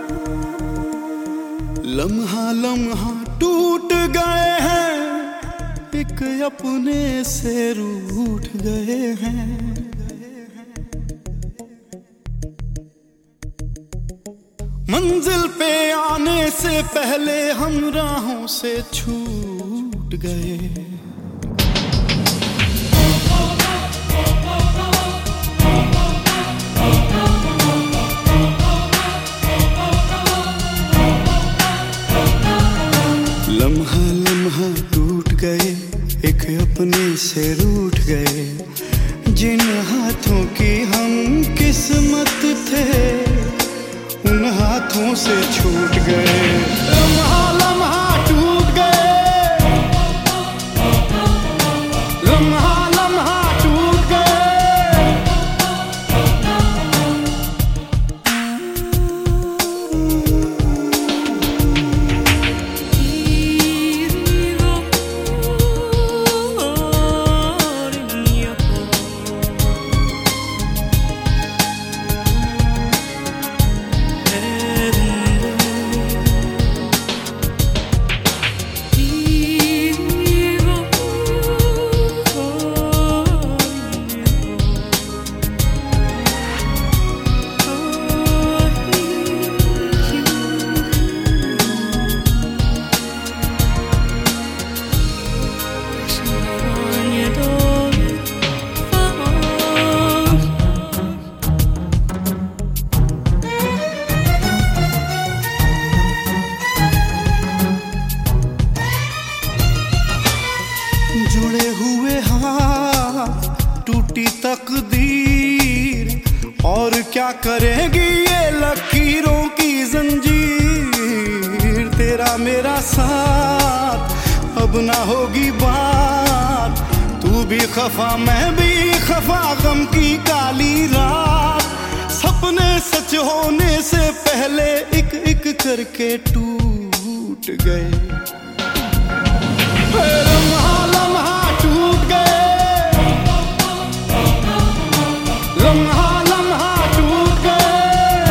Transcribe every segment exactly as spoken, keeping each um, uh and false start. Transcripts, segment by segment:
लम्हा लम्हा टूट गए हैं, एक अपने से रूठ गए हैं। मंजिल पे आने से पहले हम राहों से छूट गए। लम्हा लम्हा टूट गए, एक अपने से रूठ गए। जिन हाथों की हम किस्मत थे, उन हाथों से छूट गए। लम्हा लम्हा टूट गए, लम्हा लम्हा टूट गए। जुड़े हुए हाथ, टूटी तकदीर, और क्या करेगी ये लकीरों की जंजीर। तेरा मेरा साथ अब ना होगी बात, तू भी खफा मैं भी खफा, गम की काली रात। सपने सच होने से पहले एक एक करके टूट गए। लम्हा लम्हा टूट गए, लम्हा लम्हा टूट गए।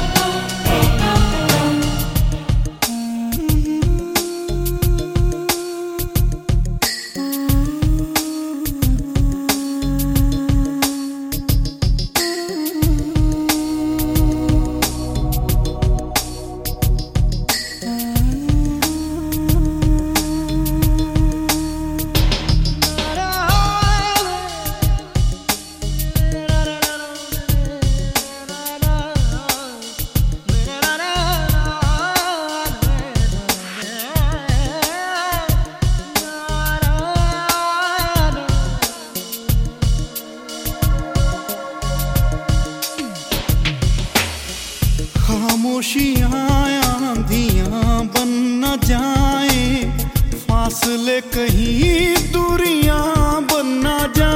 खामोशियाँ आंधियाँ बन न जाए, फासले कहीं दूरियां बन न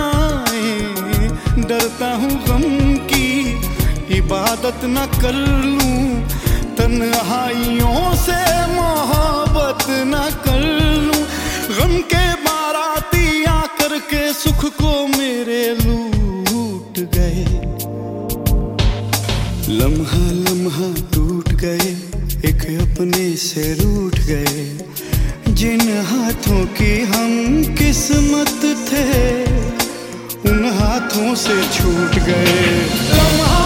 जाए। डरता हूँ गम की इबादत न कर लूं, तन्हाइयों से मोहब्बत न कर लूं। गम के बाराती आकर के सुख को मेरे लूट गए। लम्हा लम्हा टूट गए, एक अपने से रूठ गए। जिन हाथों की हम किस्मत थे, उन हाथों से छूट गए। लम्हा